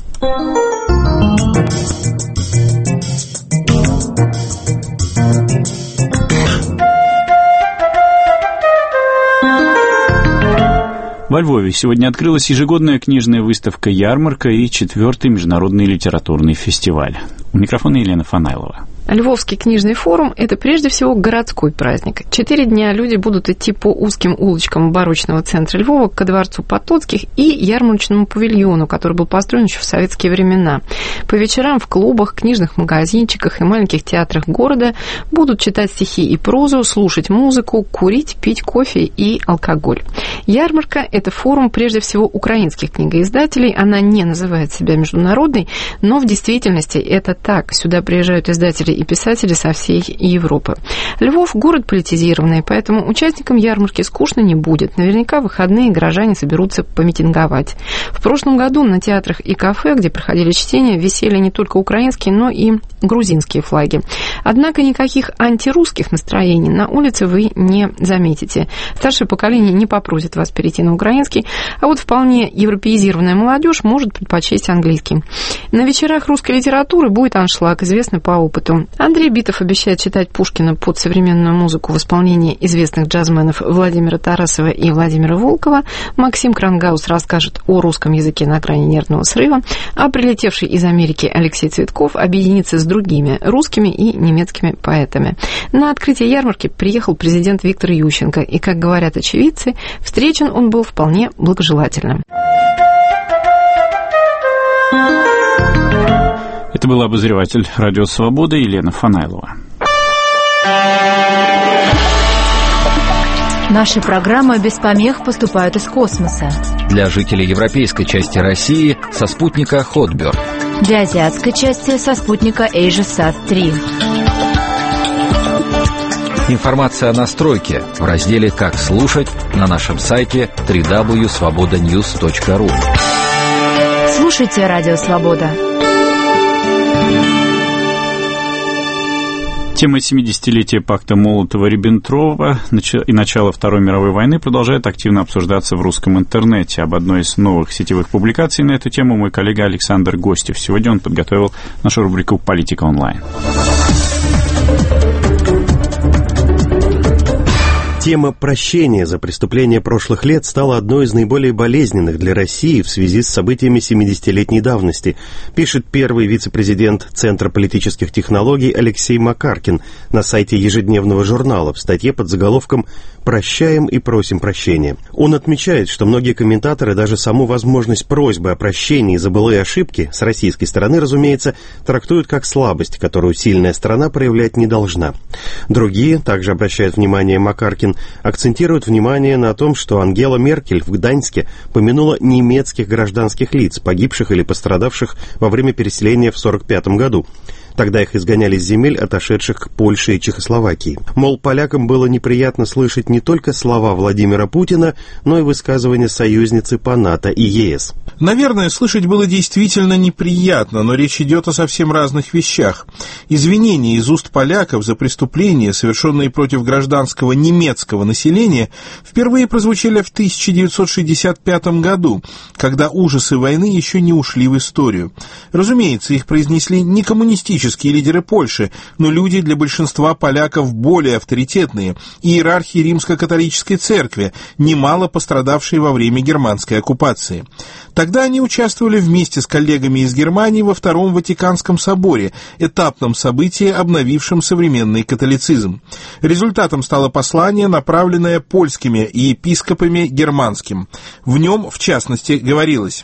Во Львове сегодня открылась ежегодная книжная выставка «Ярмарка» и четвертый международный литературный фестиваль. У микрофона Елена Фанайлова. Львовский книжный форум – это прежде всего городской праздник. Четыре дня люди будут идти по узким улочкам барочного центра Львова ко дворцу Потоцких и ярмарочному павильону, который был построен еще в советские времена. По вечерам в клубах, книжных магазинчиках и маленьких театрах города будут читать стихи и прозу, слушать музыку, курить, пить кофе и алкоголь. Ярмарка – это форум прежде всего украинских книгоиздателей. Она не называет себя международной, но в действительности это так. Сюда приезжают издатели и писатели со всей Европы. Львов – город политизированный, поэтому участникам ярмарки скучно не будет. Наверняка в выходные горожане соберутся помитинговать. В прошлом году на театрах и кафе, где проходили чтения, висели не только украинские, но и грузинские флаги. Однако никаких антирусских настроений на улице вы не заметите. Старшее поколение не попросит вас перейти на украинский, а вот вполне европеизированная молодежь может предпочесть английский. На вечерах русской литературы будет аншлаг, известный по опыту. Андрей Битов обещает читать Пушкина под современную музыку в исполнении известных джазменов Владимира Тарасова и Владимира Волкова. Максим Крангаус расскажет о русском языке на грани нервного срыва, а прилетевший из Америки Алексей Цветков объединится с другими русскими и немецкими поэтами. На открытие ярмарки приехал президент Виктор Ющенко, и, как говорят очевидцы, встречен он был вполне благожелательным. Это был обозреватель «Радио Свобода» Елена Фанайлова. Наши программы без помех поступают из космоса. Для жителей европейской части России со спутника Хотберг. Для азиатской части со спутника AsiaSat три. Информация о настройке в разделе «Как слушать» на нашем сайте дабл ю дабл ю дабл ю точка свобода ньюс точка ру. Слушайте «Радио Свобода». Тема семидесятилетия пакта Молотова-Риббентропа и начала Второй мировой войны продолжает активно обсуждаться в русском интернете. Об одной из новых сетевых публикаций на эту тему мой коллега Александр Гостев. Сегодня он подготовил нашу рубрику «Политика онлайн». Тема прощения за преступления прошлых лет стала одной из наиболее болезненных для России в связи с событиями семидесятилетней давности, пишет первый вице-президент Центра политических технологий Алексей Макаркин на сайте ежедневного журнала в статье под заголовком «Прощаем и просим прощения». Он отмечает, что многие комментаторы даже саму возможность просьбы о прощении за былые ошибки с российской стороны, разумеется, трактуют как слабость, которую сильная сторона проявлять не должна. Другие, также обращает внимание Макаркин, акцентируют внимание на том, что Ангела Меркель в Гданьске помянула немецких гражданских лиц, погибших или пострадавших во время переселения в сорок пятом году. Тогда их изгоняли с земель, отошедших к Польше и Чехословакии. Мол, полякам было неприятно слышать не только слова Владимира Путина, но и высказывания союзницы по НАТО и ЕС. Наверное, слышать было действительно неприятно, но речь идет о совсем разных вещах. Извинения из уст поляков за преступления, совершенные против гражданского немецкого населения, впервые прозвучали в тысяча девятьсот шестьдесят пятом году, когда ужасы войны еще не ушли в историю. Разумеется, их произнесли не коммунистические лидеры Польши, но люди для большинства поляков более авторитетные, иерархи Римско-католической церкви, немало пострадавшие во время германской оккупации. Тогда они участвовали вместе с коллегами из Германии во Втором Ватиканском соборе, этапном событии, обновившем современный католицизм. Результатом стало послание, направленное польскими епископами германским. В нем, в частности, говорилось: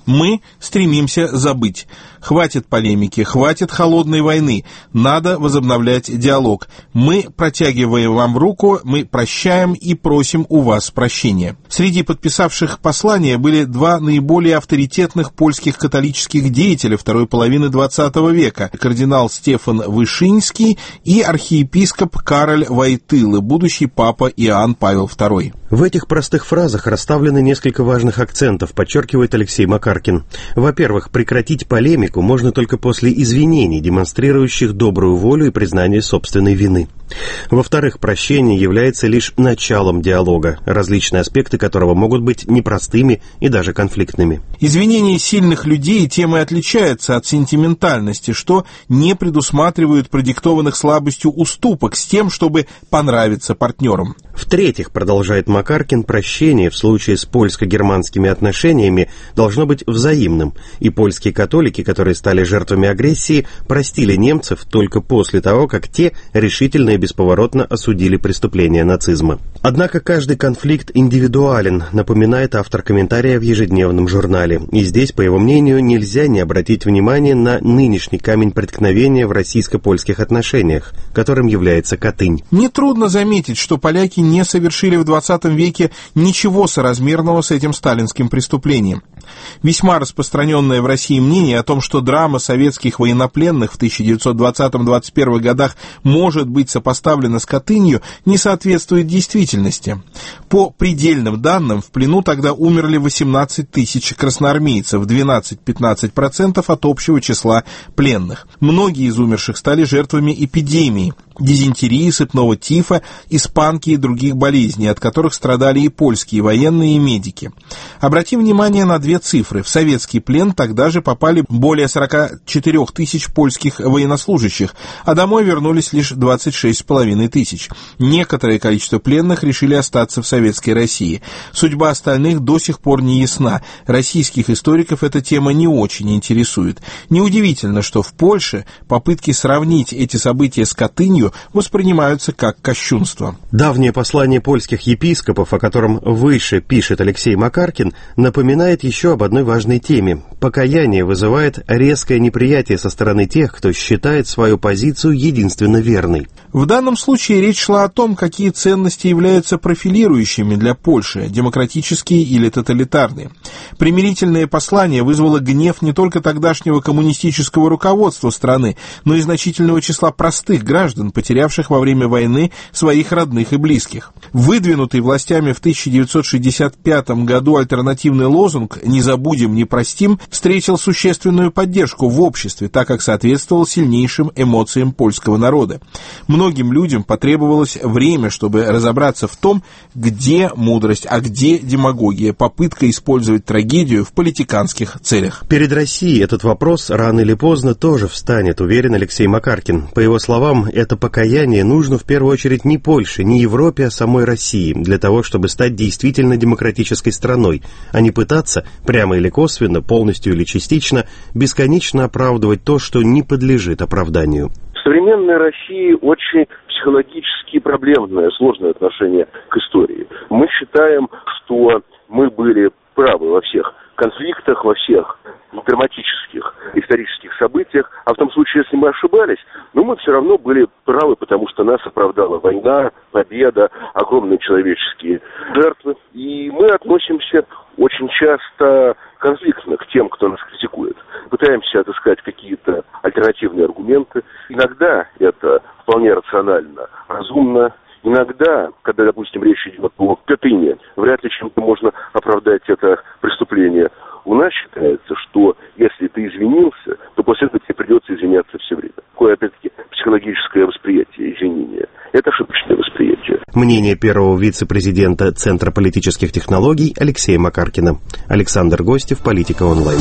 Мы стремимся забыть. Хватит полемики, хватит холодной войны. Надо возобновлять диалог. Мы протягиваем вам руку, мы прощаем и просим у вас прощения. Среди подписавших послание были два наиболее авторитетных польских католических деятеля второй половины двадцатого века. Кардинал Стефан Вышинский и архиепископ Кароль Войтыла, будущий папа Иоанн Павел второй. В этих простых фразах расставлены несколько важных акцентов, подчеркивает Алексей Макаркин. Во-первых, прекратить полемику можно только после извинений, демонстрирующих добрую волю и признание собственной вины. Во-вторых, прощение является лишь началом диалога, различные аспекты которого могут быть непростыми и даже конфликтными. Извинения сильных людей темой отличаются от сентиментальности, что не предусматривают продиктованных слабостью уступок с тем, чтобы понравиться партнерам. В-третьих, продолжает Макаркин, прощение в случае с польско-германскими отношениями должно быть взаимным, и польские католики, которые стали жертвами агрессии, простили немцев только после того, как те решительно и бесповоротно осудили преступления нацизма. Однако каждый конфликт индивидуален, напоминает автор комментария в ежедневном журнале. И здесь, по его мнению, нельзя не обратить внимание на нынешний камень преткновения в российско-польских отношениях, которым является Катынь. Нетрудно заметить, что поляки не совершили в двадцатом веке ничего соразмерного с этим сталинским преступлением. Весьма распространенное в России мнение о том, что драма советских военнопленных в тысяча девятьсот двадцатом — двадцать первом годах может быть сопоставлена с Катынью, не соответствует действительности. По предельным данным, в плену тогда умерли восемнадцать тысяч красноармейцев, двенадцать-пятнадцать процентов от общего числа пленных. Многие из умерших стали жертвами эпидемии, дизентерии, сыпного тифа, испанки и других болезней, от которых страдали и польские военные и медики. Обратим внимание на две цифры. В советский плен тогда же попали более сорок четыре тысяч польских военнослужащих, а домой вернулись лишь двадцать шесть с половиной тысяч. Некоторое количество пленных решили остаться в советской России. Судьба остальных до сих пор не ясна. Российских историков эта тема не очень интересует. Неудивительно, что в Польше попытки сравнить эти события с Катынью воспринимаются как кощунство. Давнее послание польских епископов, о котором выше пишет Алексей Макаркин, напоминает еще об одной важной теме. Покаяние вызывает резкое неприятие со стороны тех, кто считает свою позицию единственно верной. В данном случае речь шла о том, какие ценности являются профилирующими для Польши, демократические или тоталитарные. Примирительное послание вызвало гнев не только тогдашнего коммунистического руководства страны, но и значительного числа простых граждан, потерявших во время войны своих родных и близких. Выдвинутый властями в тысяча девятьсот шестьдесят пятом году альтернативный лозунг «Не забудем, не простим» встретил существенную поддержку в обществе, так как соответствовал сильнейшим эмоциям польского народа. Многим людям потребовалось время, чтобы разобраться в том, где мудрость, а где демагогия, попытка использовать трагедию в политиканских целях. Перед Россией этот вопрос рано или поздно тоже встанет, уверен Алексей Макаркин. По его словам, это покаяние нужно в первую очередь не Польше, не Европе, а самой России, для того, чтобы стать действительно демократической страной, а не пытаться, прямо или косвенно, полностью или частично, бесконечно оправдывать то, что не подлежит оправданию. В современной России очень психологически проблемное, сложное отношение к истории. Мы считаем, что мы были правы во всех конфликтах, во всех драматических исторических событиях, а в том случае, если мы ошибались, но мы все равно были правы, потому что нас оправдала война, победа, огромные человеческие жертвы. И мы относимся очень часто конфликтно к тем, кто нас критикует. Пытаемся отыскать какие-то альтернативные аргументы. Иногда это вполне рационально, разумно. Иногда, когда, допустим, речь идет о Катыни, вряд ли чем-то можно оправдать это преступление. У нас считается, что если ты извинился, то после этого тебе придется извиняться все время. Такое, опять-таки, психологическое восприятие извинения. Это ошибочное восприятие. Мнение первого вице-президента Центра политических технологий Алексея Макаркина. Александр Гостев, Политика онлайн.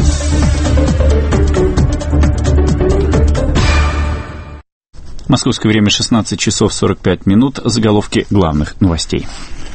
Московское время шестнадцать часов сорок пять минут. Заголовки главных новостей.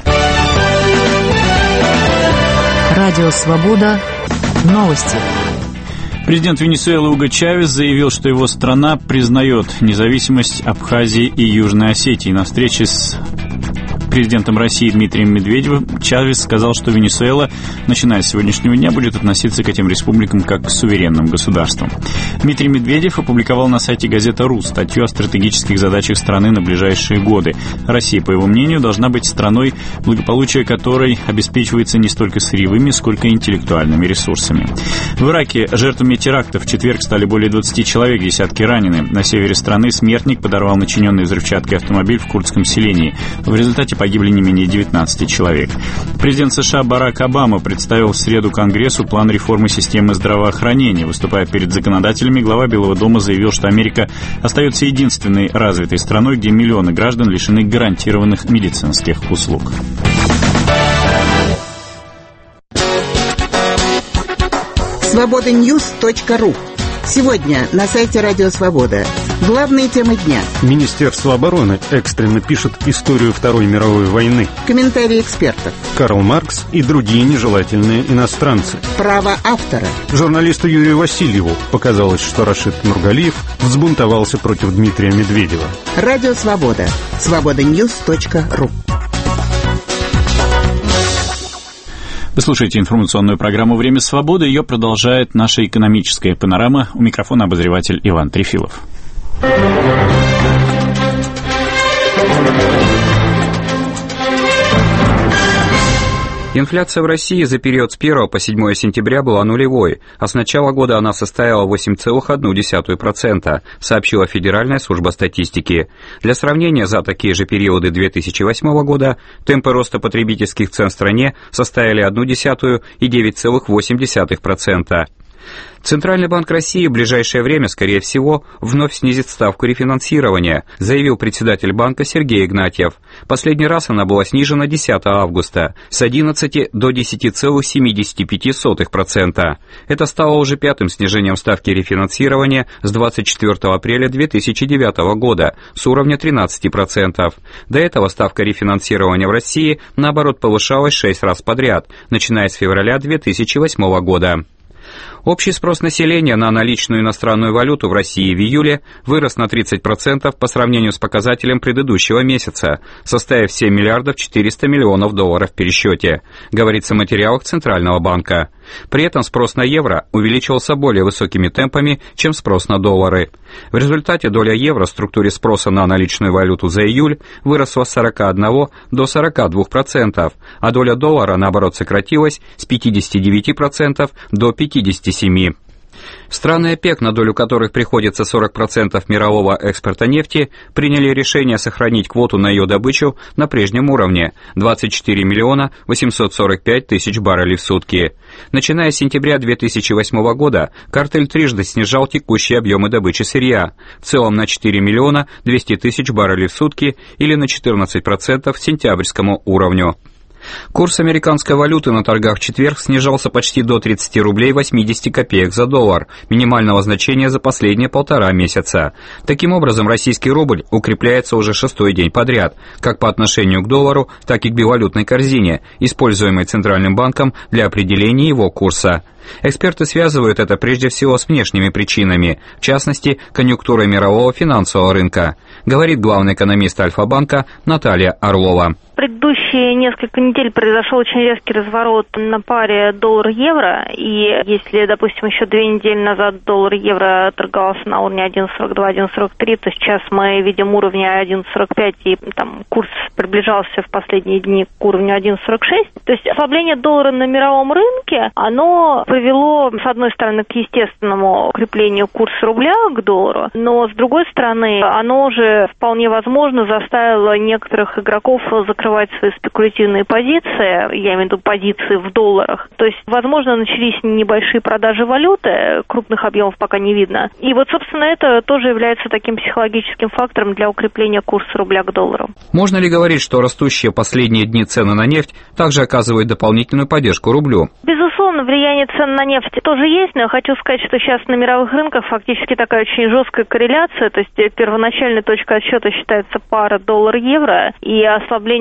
Радио «Свобода». Новости. Президент Венесуэлы Уго Чавес заявил, что его страна признает независимость Абхазии и Южной Осетии. На встрече с президентом России Дмитрием Медведевым Чавес сказал, что Венесуэла, начиная с сегодняшнего дня, будет относиться к этим республикам как к суверенным государствам. Дмитрий Медведев опубликовал на сайте газета «Ру» статью о стратегических задачах страны на ближайшие годы. Россия, по его мнению, должна быть страной, благополучие которой обеспечивается не столько сырьевыми, сколько интеллектуальными ресурсами. В Ираке жертвами терактов в четверг стали более двадцати человек, десятки ранены. На севере страны смертник подорвал начиненный взрывчаткой автомобиль в курдском селении. В результате погибли не менее девятнадцати человек. Президент США Барак Обама представил в среду Конгрессу план реформы системы здравоохранения. Выступая перед законодателями, глава Белого дома заявил, что Америка остается единственной развитой страной, где миллионы граждан лишены гарантированных медицинских услуг. свобода ньюс точка ру. Сегодня на сайте Радио Свобода. Главные темы дня. Министерство обороны экстренно пишет историю Второй мировой войны. Комментарии экспертов. Карл Маркс и другие нежелательные иностранцы. Право автора. Журналисту Юрию Васильеву показалось, что Рашид Нургалиев взбунтовался против Дмитрия Медведева. Радио Свобода. свобода ньюс точка ру. Вы слушаете информационную программу «Время свободы». Ее продолжает наша экономическая панорама. У микрофона обозреватель Иван Трефилов. Инфляция в России за период с первого по седьмое сентября была нулевой, а с начала года она составила восемь целых одна десятая процента, сообщила Федеральная служба статистики. Для сравнения, за такие же периоды две тысячи восьмого года темпы роста потребительских цен в стране составили одну десятую и девять целых восемь десятых процента. Центральный банк России в ближайшее время, скорее всего, вновь снизит ставку рефинансирования, заявил председатель банка Сергей Игнатьев. Последний раз она была снижена десятого августа с одиннадцати до десяти целых семидесяти пяти сотых процента. Это стало уже пятым снижением ставки рефинансирования с двадцать четвёртого апреля две тысячи девятого года с уровня тринадцати процентов. До этого ставка рефинансирования в России, наоборот, повышалась шесть раз подряд, начиная с февраля две тысячи восьмого года. Общий спрос населения на наличную иностранную валюту в России в июле вырос на тридцать процентов по сравнению с показателем предыдущего месяца, составив семь миллиардов четыреста миллионов долларов в пересчете, говорится в материалах Центрального банка. При этом спрос на евро увеличивался более высокими темпами, чем спрос на доллары. В результате доля евро в структуре спроса на наличную валюту за июль выросла с сорока одного до сорока двух процентов, а доля доллара, наоборот, сократилась с пятидесяти девяти процентов до пятидесяти семи процентов. Страны ОПЕК, на долю которых приходится сорок процентов мирового экспорта нефти, приняли решение сохранить квоту на ее добычу на прежнем уровне – двадцать четыре миллиона восемьсот сорок пять тысяч баррелей в сутки. Начиная с сентября две тысячи восьмого года картель трижды снижал текущие объемы добычи сырья, в целом на четыре миллиона двести тысяч баррелей в сутки или на четырнадцать процентов к сентябрьскому уровню. Курс американской валюты на торгах в четверг снижался почти до тридцати рублей восьмидесяти копеек за доллар, минимального значения за последние полтора месяца. Таким образом, российский рубль укрепляется уже шестой день подряд, как по отношению к доллару, так и к бивалютной корзине, используемой Центральным банком для определения его курса. Эксперты связывают это прежде всего с внешними причинами, в частности, конъюнктурой мирового финансового рынка, говорит главный экономист Альфа-банка Наталья Орлова. Предыдущие несколько недель произошел очень резкий разворот на паре доллар-евро, и если, допустим, еще две недели назад доллар-евро торговался на уровне один сорок два - один сорок три, то сейчас мы видим уровни один сорок пять, и там курс приближался в последние дни к уровню один сорок шесть. То есть ослабление доллара на мировом рынке, оно привело, с одной стороны, к естественному укреплению курса рубля к доллару, но, с другой стороны, оно же вполне возможно заставило некоторых игроков закрывать свои спекулятивные позиции, я имею в виду позиции в долларах. То есть, возможно, начались небольшие продажи валюты, крупных объемов пока не видно. И вот, собственно, это тоже является таким психологическим фактором для укрепления курса рубля к доллару. Можно ли говорить, что растущие последние дни цены на нефть также оказывают дополнительную поддержку рублю? Безусловно, влияние цен на нефть тоже есть, но я хочу сказать, что сейчас на мировых рынках фактически такая очень жесткая корреляция, то есть первоначальной точкой отсчета считается пара доллар-евро, и ослабление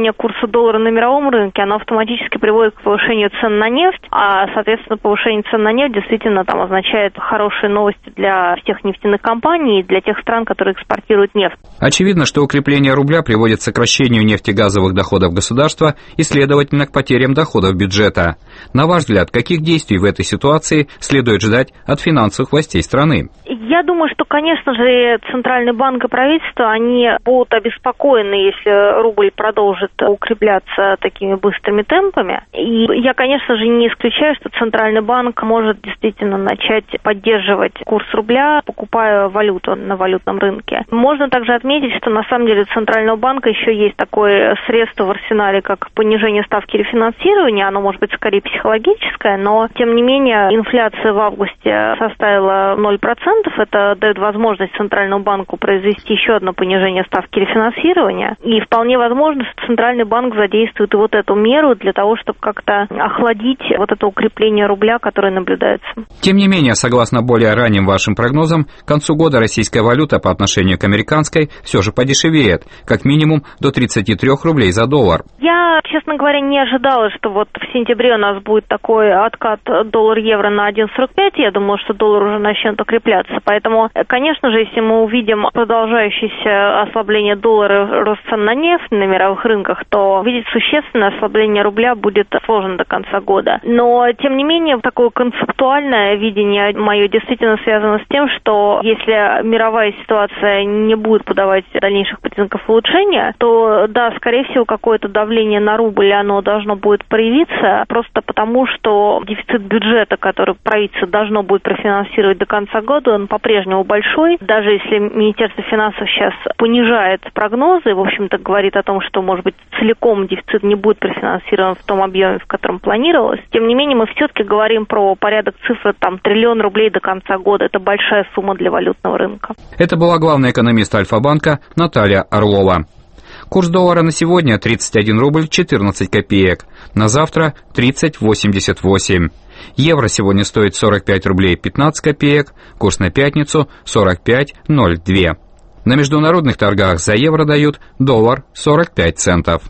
снижение курса доллара на мировом рынке, оно автоматически приводит к повышению цен на нефть, а, соответственно, повышение цен на нефть действительно там означает хорошие новости для всех нефтяных компаний и для тех стран, которые экспортируют нефть. Очевидно, что укрепление рубля приводит к сокращению нефтегазовых доходов государства и, следовательно, к потерям доходов бюджета. На ваш взгляд, каких действий в этой ситуации следует ждать от финансовых властей страны? Я думаю, что, конечно же, Центральный банк и правительство, они будут обеспокоены, если рубль продолжит укрепляться такими быстрыми темпами. И я, конечно же, не исключаю, что Центральный банк может действительно начать поддерживать курс рубля, покупая валюту на валютном рынке. Можно также отметить, что на самом деле у Центрального банка еще есть такое средство в арсенале, как понижение ставки рефинансирования. Оно может быть скорее психологическое, но, тем не менее, инфляция в августе составила ноль процентов. Это дает возможность Центральному банку произвести еще одно понижение ставки рефинансирования. И вполне возможно, что Центральный банк задействует и вот эту меру для того, чтобы как-то охладить вот это укрепление рубля, которое наблюдается. Тем не менее, согласно более ранним вашим прогнозам, к концу года российская валюта по отношению к американской все же подешевеет, как минимум до тридцати трёх рублей за доллар. Я, честно говоря, не ожидала, что вот в сентябре у нас будет такой откат доллар-евро на один сорок пять. Я думала, что доллар уже начнет укрепляться. Поэтому, конечно же, если мы увидим продолжающееся ослабление доллара, рост цен на нефть на мировых рынках, то увидеть существенное ослабление рубля будет сложно до конца года. Но, тем не менее, такое концептуальное видение мое действительно связано с тем, что если мировая ситуация не будет подавать дальнейших признаков улучшения, то, да, скорее всего, какое-то давление на рубль, оно должно будет проявиться, просто потому, что дефицит бюджета, который правительство должно будет профинансировать до конца года, он по-прежнему большой. Даже если Министерство финансов сейчас понижает прогнозы, в общем-то, говорит о том, что, может быть, целиком дефицит не будет профинансирован в том объеме, в котором планировалось, тем не менее, мы все-таки говорим про порядок цифры, там, триллион рублей до конца года. Это большая сумма для валютного рынка. Это была главный экономист Альфа-банка Наталья Орлова. Курс доллара на сегодня тридцать один рубль четырнадцать копеек, на завтра тридцать восемьдесят восемь. Евро сегодня стоит сорок пять рублей пятнадцать копеек, курс на пятницу сорок пять ноль два. На международных торгах за евро дают доллар сорок пять центов.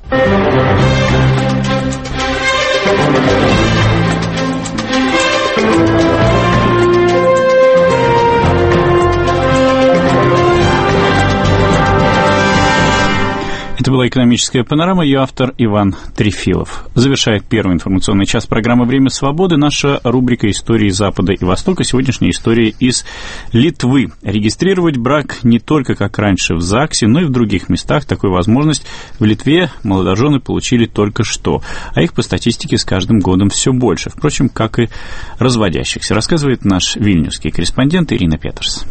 Это была «Экономическая панорама», ее автор Иван Трефилов. Завершает первый информационный час программы «Время свободы» наша рубрика «Истории Запада и Востока». Сегодняшняя история из Литвы. Регистрировать брак не только, как раньше, в ЗАГСе, но и в других местах. Такую возможность в Литве молодожены получили только что, а их по статистике с каждым годом все больше. Впрочем, как и разводящихся, рассказывает наш вильнюсский корреспондент Ирина Петерс.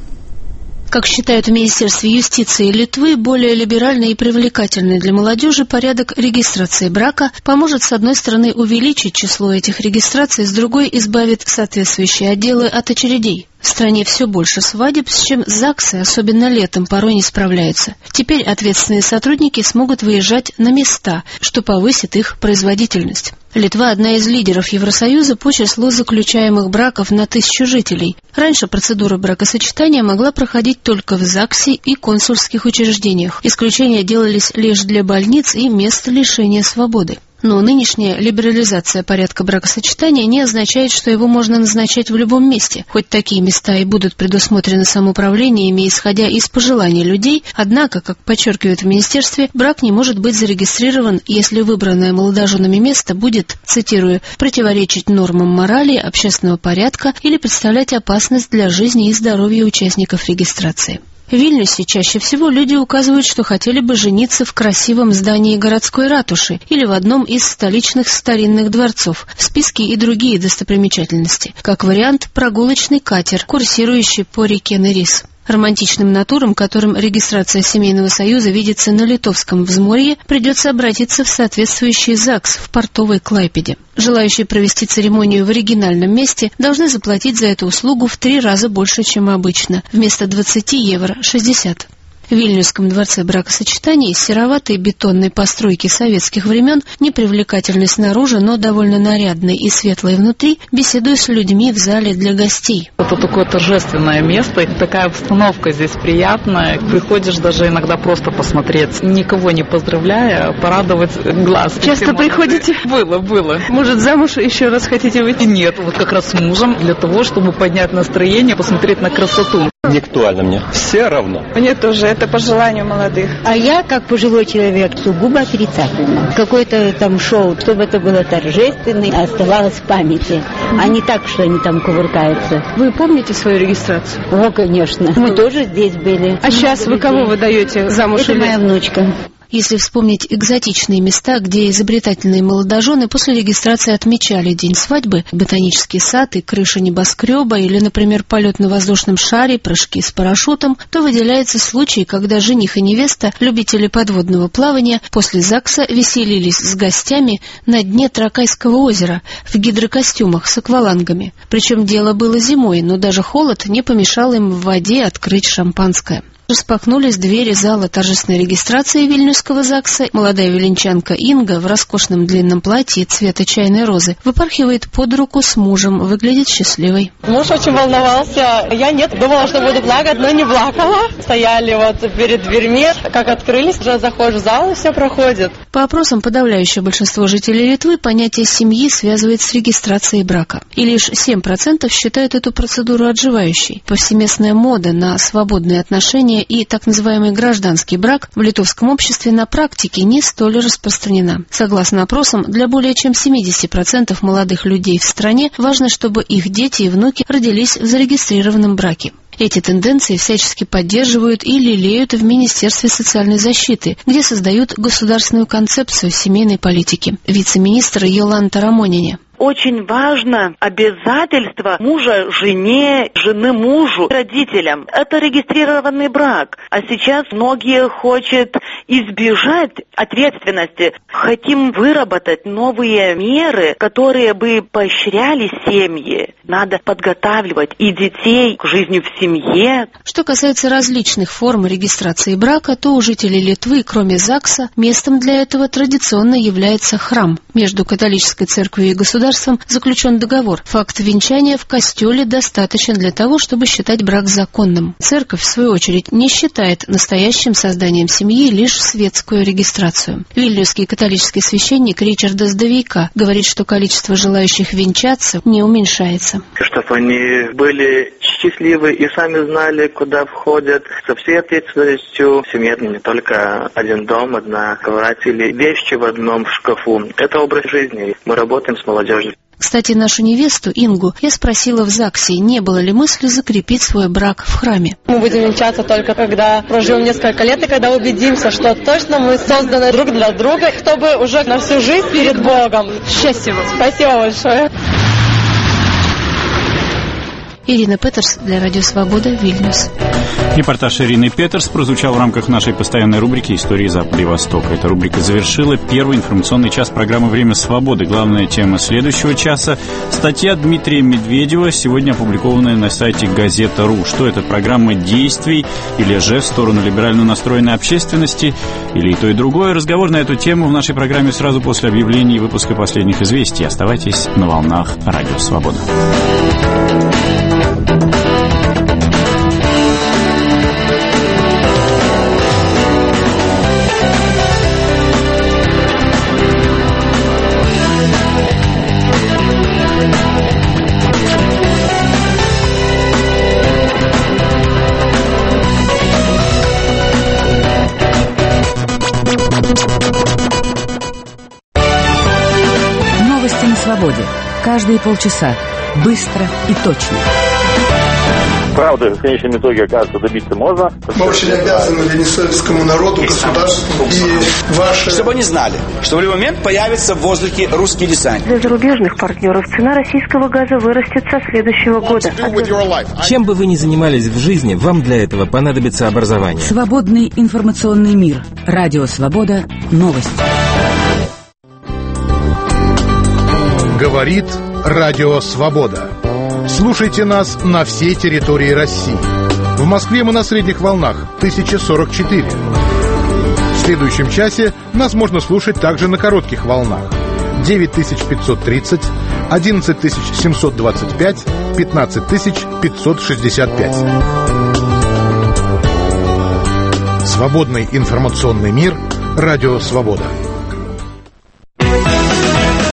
Как считают в Министерстве юстиции Литвы, более либеральный и привлекательный для молодежи порядок регистрации брака поможет, с одной стороны, увеличить число этих регистраций, с другой – избавит соответствующие отделы от очередей. В стране все больше свадеб, с чем ЗАГСы, особенно летом, порой не справляются. Теперь ответственные сотрудники смогут выезжать на места, что повысит их производительность. Литва – одна из лидеров Евросоюза по числу заключаемых браков на тысячу жителей. Раньше процедура бракосочетания могла проходить только в ЗАГСе и консульских учреждениях. Исключения делались лишь для больниц и мест лишения свободы. Но нынешняя либерализация порядка бракосочетания не означает, что его можно назначать в любом месте. Хоть такие места и будут предусмотрены самоуправлениями, исходя из пожеланий людей, однако, как подчеркивают в министерстве, брак не может быть зарегистрирован, если выбранное молодоженами место будет, цитирую, противоречить нормам морали, общественного порядка или представлять опасность для жизни и здоровья участников регистрации. В Вильнюсе чаще всего люди указывают, что хотели бы жениться в красивом здании городской ратуши или в одном из столичных старинных дворцов. В списке и другие достопримечательности. Как вариант, прогулочный катер, курсирующий по реке Нерис. Романтичным натурам, которым регистрация семейного союза видится на Литовском взморье, придется обратиться в соответствующий ЗАГС в портовой Клайпеде. Желающие провести церемонию в оригинальном месте должны заплатить за эту услугу в три раза больше, чем обычно, вместо двадцати евро – шестьдесят. В Вильнюсском дворце бракосочетаний сероватой бетонной постройки советских времен, непривлекательной снаружи, но довольно нарядной и светлой внутри, беседуя с людьми в зале для гостей. Это такое торжественное место, такая обстановка здесь приятная. Приходишь даже иногда просто посмотреть, никого не поздравляя, порадовать глаз. Часто приходите? Было, было. Может, замуж еще раз хотите выйти? Нет, вот как раз с мужем для того, чтобы поднять настроение, посмотреть на красоту. Не актуально мне. Все равно. Мне тоже, это по желанию молодых. А я, как пожилой человек, сугубо отрицательно. Какое-то там шоу, чтобы это было торжественно и оставалось в памяти, а не так, что они там кувыркаются. Вы помните свою регистрацию? О, конечно. Мы тоже здесь были. А сейчас вы кого вы даете замуж? Это моя внучка. Если вспомнить экзотичные места, где изобретательные молодожены после регистрации отмечали день свадьбы, ботанический сад и крыша небоскреба, или, например, полет на воздушном шаре, прыжки с парашютом, то выделяется случай, когда жених и невеста, любители подводного плавания, после ЗАГСа веселились с гостями на дне Тракайского озера в гидрокостюмах с аквалангами. Причем дело было зимой, но даже холод не помешал им в воде открыть шампанское. Распахнулись двери зала торжественной регистрации Вильнюсского ЗАГСа. Молодая виленчанка Инга в роскошном длинном платье цвета чайной розы выпархивает под руку с мужем, выглядит счастливой. Муж очень волновался. Я нет, думала, что буду плакать, но не плакала. Стояли вот перед дверьми, как открылись, уже заходишь в зал и все проходит. По опросам подавляющее большинство жителей Литвы понятие семьи связывает с регистрацией брака. И лишь семь процентов считают эту процедуру отживающей. Повсеместная мода на свободные отношения и так называемый гражданский брак в литовском обществе на практике не столь распространена. Согласно опросам, для более чем семьдесят процентов молодых людей в стране важно, чтобы их дети и внуки родились в зарегистрированном браке. Эти тенденции всячески поддерживают и лелеют в Министерстве социальной защиты, где создают государственную концепцию семейной политики. Вице-министр Йоланта Рамонине. Очень важно обязательство мужа жене, жены мужу, родителям. Это регистрированный брак. А сейчас многие хотят избежать ответственности. Хотим выработать новые меры, которые бы поощряли семьи. Надо подготавливать и детей к жизни в семье. Что касается различных форм регистрации брака, то у жителей Литвы, кроме ЗАГСа, местом для этого традиционно является храм. Между католической церковью и государством заключен договор. Факт венчания в костеле достаточен для того, чтобы считать брак законным. Церковь, в свою очередь, не считает настоящим созданием семьи лишь светскую регистрацию. Вильнюсский католический священник Ричард Сдовейка говорит, что количество желающих венчаться не уменьшается. Чтобы они были счастливы и сами знали, куда входят, со всей ответственностью. Семья — не только один дом, одна кровать или вещи в одном шкафу. Это образ жизни. Мы работаем с молодежью. Кстати, нашу невесту Ингу я спросила в ЗАГСе, не было ли мысли закрепить свой брак в храме. Мы будем венчаться только когда проживем несколько лет и когда убедимся, что точно мы созданы друг для друга, чтобы уже на всю жизнь перед Богом. Счастья вам. Спасибо большое. Ирина Петерс для Радио Свобода, Вильнюс. Репортаж Ирины Петерс прозвучал в рамках нашей постоянной рубрики «Истории Запада и Востока». Эта рубрика завершила первый информационный час программы «Время свободы». Главная тема следующего часа – статья Дмитрия Медведева, сегодня опубликованная на сайте газета.ру. Что это, программа действий или же в сторону либерально настроенной общественности, или и то, и другое? Разговор на эту тему в нашей программе сразу после объявления и выпуска последних известий. Оставайтесь на волнах Радио Свобода. Новости на свободе. Каждые полчаса. Быстро и точно. Правда, в конечном итоге, оказывается, добиться можно. Мы очень обязаны венесуэльскому народу, государству и ваши... Чтобы они знали, что в любой момент появится в воздухе русский десант. Для зарубежных партнеров цена российского газа вырастет со следующего года. Чем бы вы ни занимались в жизни, вам для этого понадобится образование. Свободный информационный мир. Радио Свобода. Новости. Говорит Радио Свобода. Слушайте нас на всей территории России. В Москве мы на средних волнах тысяча сорок четыре. В следующем часе нас можно слушать также на коротких волнах девять тысяч пятьсот тридцать, одиннадцать тысяч семьсот двадцать пять, пятнадцать тысяч пятьсот шестьдесят пять. Свободный информационный мир. Радио «Свобода».